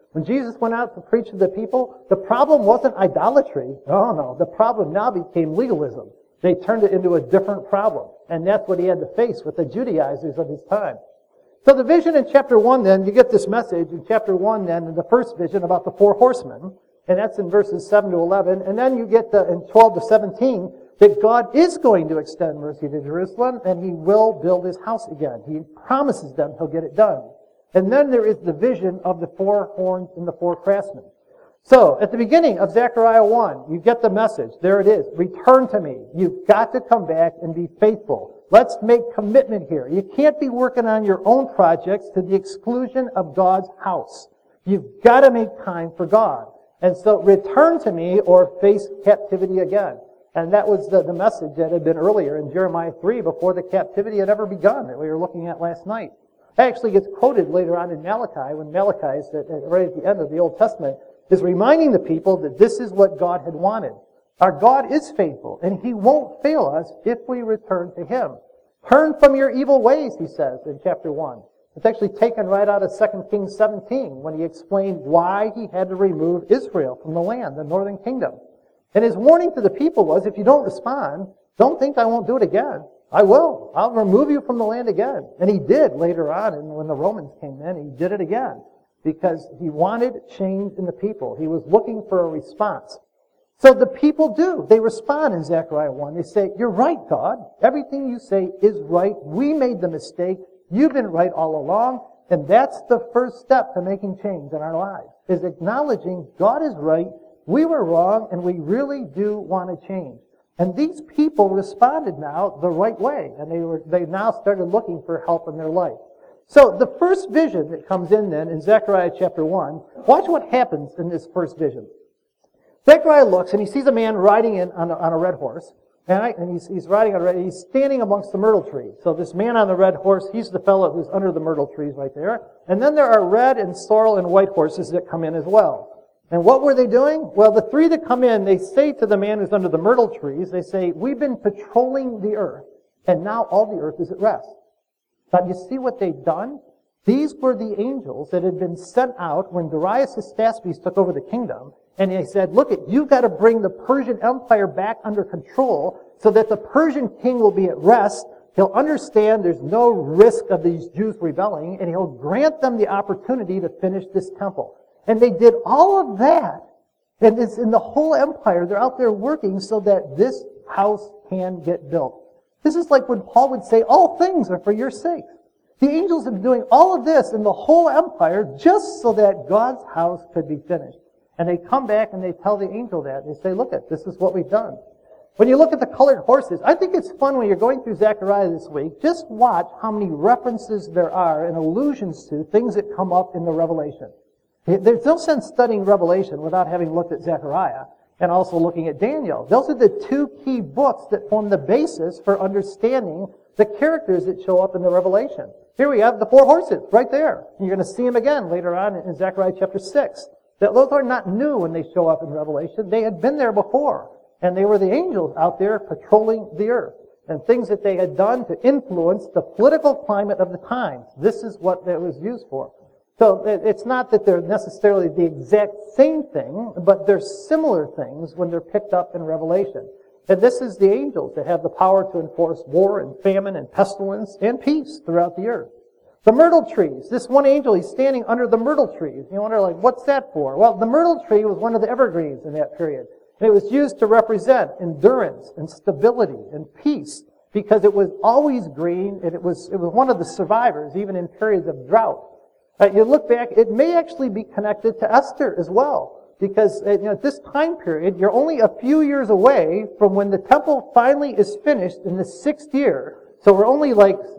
When Jesus went out to preach to the people, the problem wasn't idolatry. Oh no, the problem now became legalism. They turned it into a different problem. And that's what he had to face with the Judaizers of his time. So the vision in chapter 1 then, you get this message in chapter 1 then, in the first vision about the 4 horsemen, and that's in verses 7 to 11, and then you get in 12 to 17, that God is going to extend mercy to Jerusalem, and he will build his house again. He promises them he'll get it done. And then there is the vision of the 4 horns and the 4 craftsmen. So, at the beginning of Zechariah 1, you get the message. There it is. Return to me. You've got to come back and be faithful. Let's make commitment here. You can't be working on your own projects to the exclusion of God's house. You've got to make time for God. And so, return to me or face captivity again. And that was the message that had been earlier in Jeremiah 3 before the captivity had ever begun that we were looking at last night. That actually gets quoted later on in Malachi, when Malachi is right at the end of the Old Testament, is reminding the people that this is what God had wanted. Our God is faithful, and he won't fail us if we return to him. Turn from your evil ways, he says in chapter 1. It's actually taken right out of 2 Kings 17 when he explained why he had to remove Israel from the land, the northern kingdom. And his warning to the people was, if you don't respond, don't think I won't do it again. I will. I'll remove you from the land again. And he did later on, and when the Romans came in, he did it again. Because he wanted change in the people. He was looking for a response. So the people do. They respond in Zechariah 1. They say, you're right, God. Everything you say is right. We made the mistake. You've been right all along. And that's the first step to making change in our lives, is acknowledging God is right, we were wrong, and we really do want to change. And these people responded now the right way. And they now started looking for help in their life. So the first vision that comes in then in Zechariah chapter 1, watch what happens in this first vision. Zechariah looks and he sees a man riding in on a red horse, and he's riding on a red, he's standing amongst the myrtle trees. So this man on the red horse, he's the fellow who's under the myrtle trees right there. And then there are red and sorrel and white horses that come in as well. And what were they doing? Well, the 3 that come in, they say to the man who's under the myrtle trees, they say, we've been patrolling the earth, and now all the earth is at rest. Now, you see what they've done? These were the angels that had been sent out when Darius Hystaspes took over the kingdom. And they said, look, you've got to bring the Persian Empire back under control so that the Persian king will be at rest. He'll understand there's no risk of these Jews rebelling, and he'll grant them the opportunity to finish this temple. And they did all of that. And it's in the whole empire. They're out there working so that this house can get built. This is like when Paul would say, all things are for your sake. The angels have been doing all of this in the whole empire just so that God's house could be finished. And they come back and they tell the angel that. They say, look, this is what we've done. When you look at the colored horses, I think it's fun when you're going through Zechariah this week, just watch how many references there are and allusions to things that come up in the Revelation. There's no sense studying Revelation without having looked at Zechariah and also looking at Daniel. Those are the 2 key books that form the basis for understanding the characters that show up in the Revelation. Here we have the 4 horses right there. You're going to see them again later on in Zechariah chapter 6. Those are not new when they show up in Revelation. They had been there before. And they were the angels out there patrolling the earth. And things that they had done to influence the political climate of the times. This is what that was used for. So it's not that they're necessarily the exact same thing, but they're similar things when they're picked up in Revelation. And this is the angels that have the power to enforce war and famine and pestilence and peace throughout the earth. The myrtle trees. This one angel, he's standing under the myrtle trees. You wonder, what's that for? Well, the myrtle tree was one of the evergreens in that period. And it was used to represent endurance and stability and peace because it was always green and it was one of the survivors even in periods of drought. You look back, it may actually be connected to Esther as well. Because at this time period, you're only a few years away from when the temple finally is finished in the 6th year. So we're only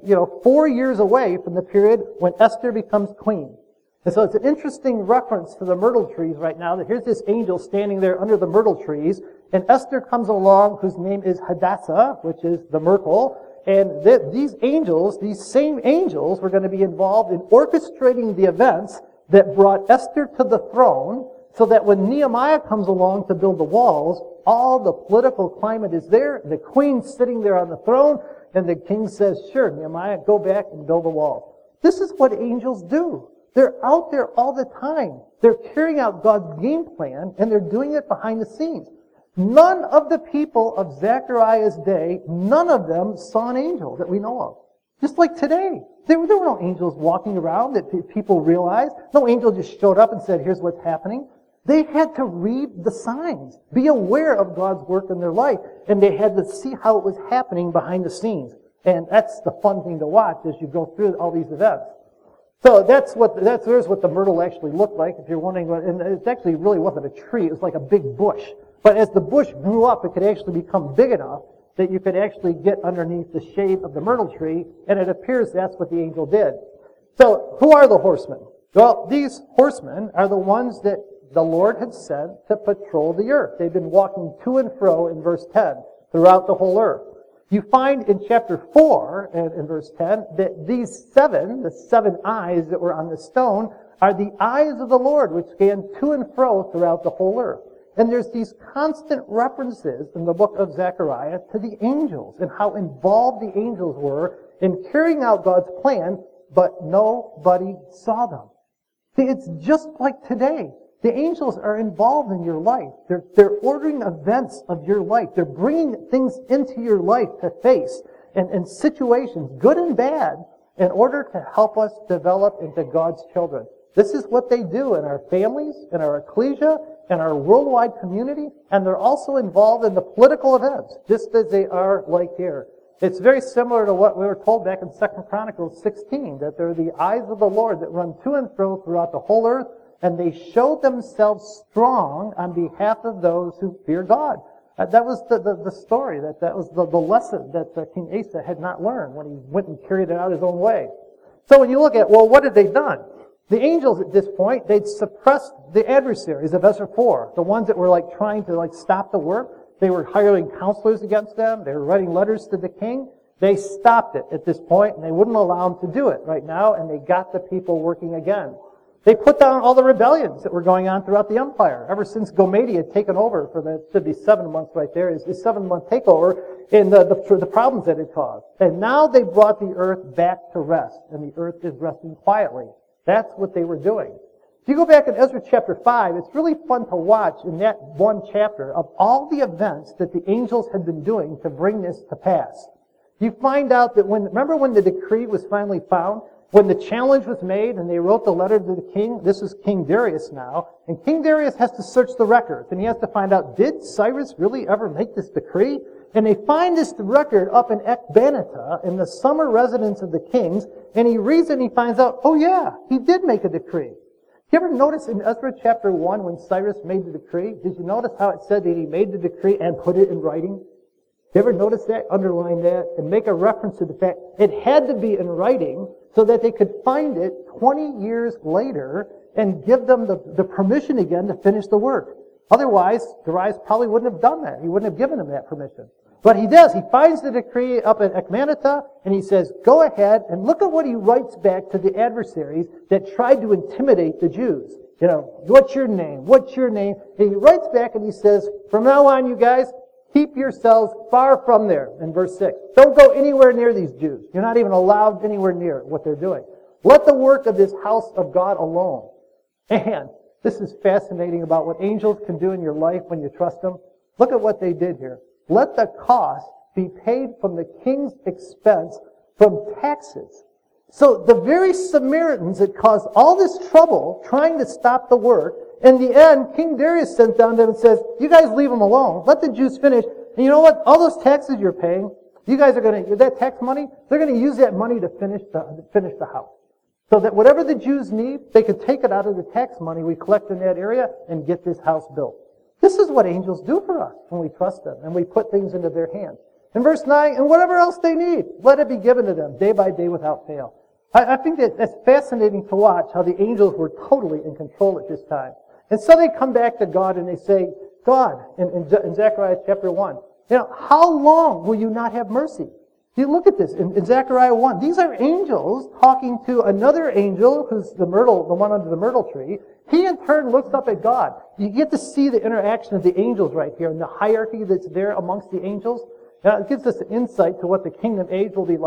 4 years away from the period when Esther becomes queen. And so it's an interesting reference to the myrtle trees right now, that here's this angel standing there under the myrtle trees, and Esther comes along, whose name is Hadassah, which is the myrtle, and these angels, these same angels, were going to be involved in orchestrating the events that brought Esther to the throne, so that when Nehemiah comes along to build the walls, all the political climate is there, the queen's sitting there on the throne, and the king says, sure, Nehemiah, go back and build the wall. This is what angels do. They're out there all the time. They're carrying out God's game plan, and they're doing it behind the scenes. None of the people of Zechariah's day, none of them saw an angel that we know of. Just like today. There were no angels walking around that people realized. No angel just showed up and said, here's what's happening. They had to read the signs, be aware of God's work in their life, and they had to see how it was happening behind the scenes. And that's the fun thing to watch as you go through all these events. So there's what the myrtle actually looked like, if you're wondering. And it actually really wasn't a tree, it was like a big bush. But as the bush grew up, it could actually become big enough that you could actually get underneath the shade of the myrtle tree, and it appears that's what the angel did. So, who are the horsemen? Well, these horsemen are the ones that the Lord had sent to patrol the earth. They've been walking to and fro in verse 10 throughout the whole earth. You find in chapter 4, and in verse 10, that the seven eyes that were on the stone, are the eyes of the Lord, which scan to and fro throughout the whole earth. And there's these constant references in the book of Zechariah to the angels and how involved the angels were in carrying out God's plan, but nobody saw them. See, it's just like today. The angels are involved in your life. They're ordering events of your life. They're bringing things into your life to face and situations, good and bad, in order to help us develop into God's children. This is what they do in our families, in our ecclesia, in our worldwide community, and they're also involved in the political events, just as they are like here. It's very similar to what we were told back in 2 Chronicles 16, that they're the eyes of the Lord that run to and fro throughout the whole earth, and they show themselves strong on behalf of those who fear God. That was the story, that was the lesson that King Asa had not learned when he went and carried it out his own way. So when you look at, well, what had they done? The angels at this point, they'd suppressed the adversaries of Ezra 4, the ones that were trying to stop the work. They were hiring counselors against them. They were writing letters to the king. They stopped it at this point, and they wouldn't allow them to do it right now, and they got the people working again. They put down all the rebellions that were going on throughout the empire. Ever since Gomedi had taken over for should be 7 months right there, his 7-month takeover, and the problems that it caused. And now they brought the earth back to rest, and the earth is resting quietly. That's what they were doing. If you go back in Ezra chapter 5, it's really fun to watch in that one chapter of all the events that the angels had been doing to bring this to pass. You find out that remember when the decree was finally found? When the challenge was made and they wrote the letter to the king, this is King Darius now, and King Darius has to search the records, and he has to find out, did Cyrus really ever make this decree? And they find this record up in Ecbatana, in the summer residence of the kings, and he reads it and he finds out, oh yeah, he did make a decree. You ever notice in Ezra chapter 1 when Cyrus made the decree, did you notice how it said that he made the decree and put it in writing? You ever notice that? Underline that and make a reference to the fact it had to be in writing so that they could find it 20 years later and give them the permission again to finish the work. Otherwise, Darius probably wouldn't have done that. He wouldn't have given them that permission. But he does. He finds the decree up at Ecbatana, and he says, go ahead, and look at what he writes back to the adversaries that tried to intimidate the Jews. You know, what's your name? What's your name? And he writes back and he says, from now on, you guys, keep yourselves far from there, in verse 6. Don't go anywhere near these Jews. You're not even allowed anywhere near what they're doing. Let the work of this house of God alone. And this is fascinating about what angels can do in your life when you trust them. Look at what they did here. Let the cost be paid from the king's expense from taxes. So the very Samaritans that caused all this trouble trying to stop the work, in the end, King Darius sent down to them and says, you guys leave them alone. Let the Jews finish. And you know what? All those taxes you're paying, you guys are going to, that tax money, they're going to use that money to finish the house. So that whatever the Jews need, they can take it out of the tax money we collect in that area and get this house built. This is what angels do for us when we trust them and we put things into their hands. In verse 9, and whatever else they need, let it be given to them day by day without fail. I think that that's fascinating to watch how the angels were totally in control at this time. And so they come back to God and they say, God, in Zechariah chapter 1, how long will you not have mercy? You look at this in Zechariah 1. These are angels talking to another angel who's the one under the myrtle tree. He in turn looks up at God. You get to see the interaction of the angels right here and the hierarchy that's there amongst the angels. Now, it gives us an insight to what the kingdom age will be like.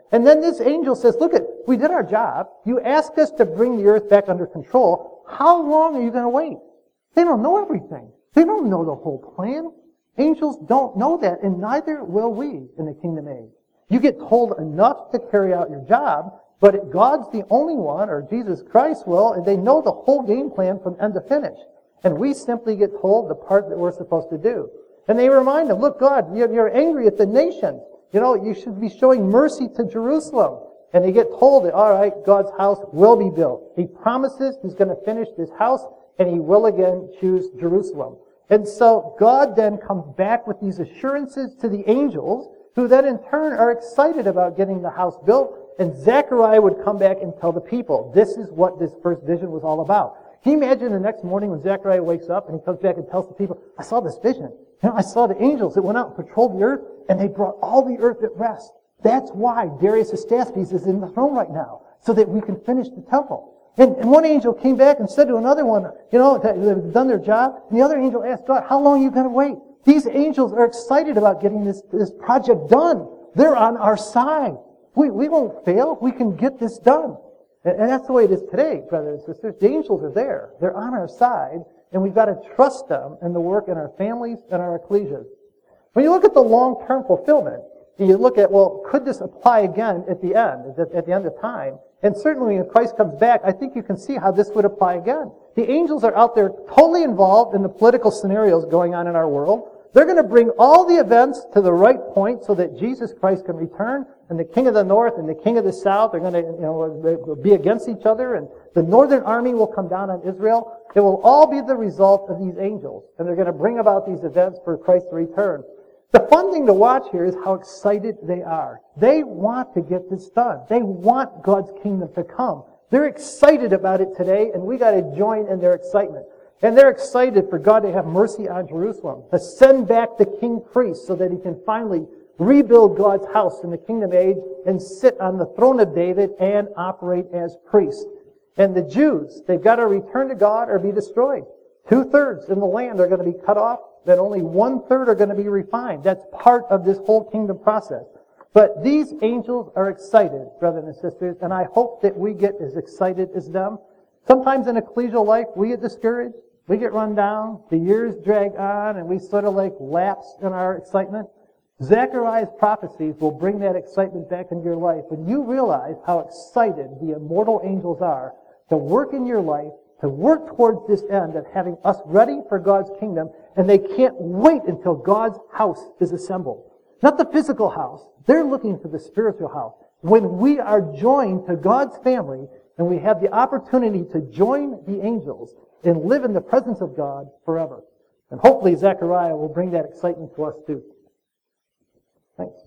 And then this angel says, look, we did our job. You asked us to bring the earth back under control. How long are you going to wait? They don't know everything. They don't know the whole plan. Angels don't know that, and neither will we in the kingdom age. You get told enough to carry out your job, but God's the only one, or Jesus Christ will, and they know the whole game plan from end to finish. And we simply get told the part that we're supposed to do. And they remind them, look, God, you're angry at the nations. You should be showing mercy to Jerusalem. And they get told that, all right, God's house will be built. He promises He's going to finish this house, and He will again choose Jerusalem. And so God then comes back with these assurances to the angels, who then in turn are excited about getting the house built. And Zechariah would come back and tell the people, this is what this first vision was all about. Can you imagine the next morning when Zechariah wakes up and he comes back and tells the people, I saw this vision. I saw the angels that went out and patrolled the earth, and they brought all the earth at rest. That's why Darius Astaspes is in the throne right now, so that we can finish the temple. And one angel came back and said to another one, they've done their job. And the other angel asked God, how long are you going to wait? These angels are excited about getting this project done. They're on our side. We won't fail. We can get this done. And that's the way it is today, brothers and sisters. The angels are there. They're on our side, and we've got to trust them in the work in our families and our ecclesias. When you look at the long-term fulfillment, you look at, well, could this apply again at the end, at the end of time? And certainly when Christ comes back, I think you can see how this would apply again. The angels are out there totally involved in the political scenarios going on in our world. They're going to bring all the events to the right point so that Jesus Christ can return, and the king of the north and the king of the south are going to be against each other, and the northern army will come down on Israel. It will all be the result of these angels, and they're going to bring about these events for Christ to return. The fun thing to watch here is how excited they are. They want to get this done. They want God's kingdom to come. They're excited about it today, and we got to join in their excitement. And they're excited for God to have mercy on Jerusalem, to send back the king priest so that He can finally rebuild God's house in the kingdom age and sit on the throne of David and operate as priest. And the Jews, they've got to return to God or be destroyed. 2/3 in the land are going to be cut off, then only 1/3 are going to be refined. That's part of this whole kingdom process. But these angels are excited, brothers and sisters, and I hope that we get as excited as them. Sometimes in ecclesial life, we get discouraged. We get run down. The years drag on, and we sort of like lapse in our excitement. Zechariah's prophecies will bring that excitement back into your life when you realize how excited the immortal angels are to work in your life, to work towards this end of having us ready for God's kingdom, and they can't wait until God's house is assembled. Not the physical house. They're looking for the spiritual house. When we are joined to God's family, and we have the opportunity to join the angels and live in the presence of God forever. And hopefully Zechariah will bring that excitement to us too. Thanks.